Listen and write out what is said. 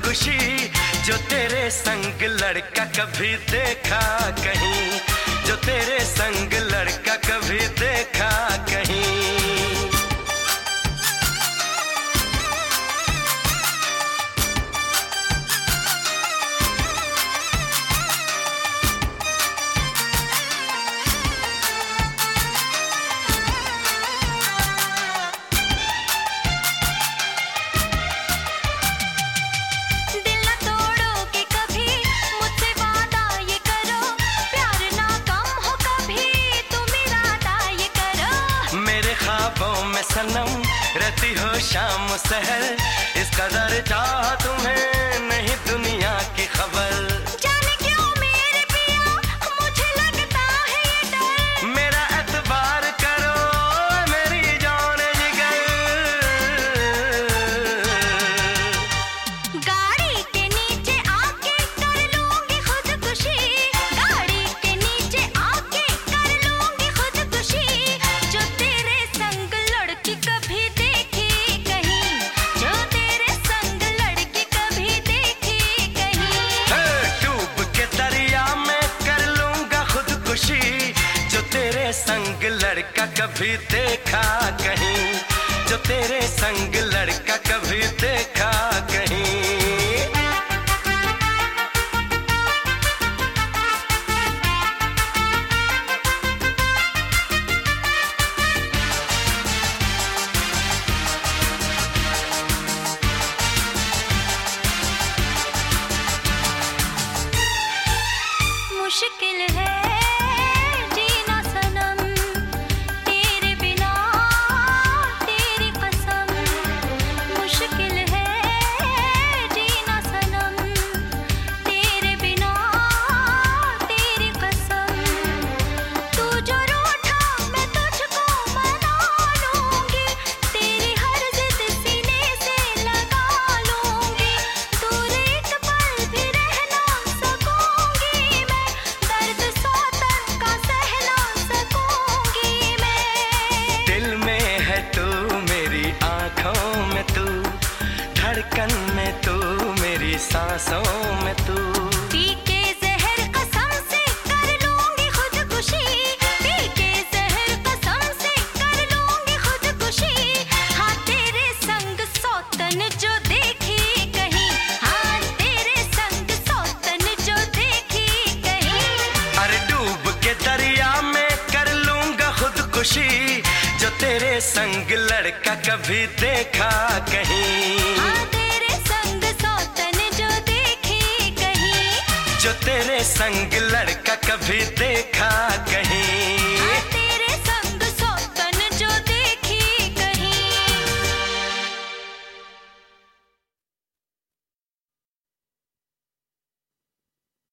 खुशी जो तेरे संग लड़का कभी देखा कहीं, जो तेरे संग लड़का कभी देखा कहीं। सनम रहती हो शाम सहर, इस कदर चाह तुम्हें नहीं दुनिया की खबर। जाने क्यों मेरे पिया मुझे लगता है ये डर, मेरा एतबार करो मेरी जान जिगर। गाड़ी के नीचे आके कर लूंगी खुदकुशी, गाड़ी के नीचे आके कर लूंगी खुदकुशी, जो तेरे संग लड़की कभी देखी कहीं, जो तेरे संग लड़की कभी देखी कहीं। डूब के दरिया में कर लूंगा खुदकुशी, जो तेरे संग लड़का कभी देखा कहीं, जो तेरे संग लड़का कभी देखा कहीं। मुश्किल है जीना सनम तेरे बिना, तेरी कसम। मुश्किल है जीना सनम तेरे बिना, तेरी कसम। तू जो रूठा मैं तुझको मना लूंगी, तेरी हर जिद सीने से लगा लूंगी। दूर एक पल भी रह ना सकूंगी मैं, दर्द सौतन का सहला सकूंगी मैं। दिल में है तू मेरी आंखों में तू, धड़कन में तू मेरी सांसों में तू। पी के जहर कसम से कर लूंगी खुदकुशी, पी के जहर कसम से कर लूंगी खुदकुशी। हाँ तेरे संग सौतन जो देखी कहीं, हाँ तेरे संग सौतन जो देखी कहीं। अरे डूब के दरिया में कर लूंगा खुदकुशी, जो तेरे संग लड़का कभी देखा कहीं, हाँ तेरे संग सौतन जो देखी कहीं, जो तेरे संग लड़का कभी देखा कहीं।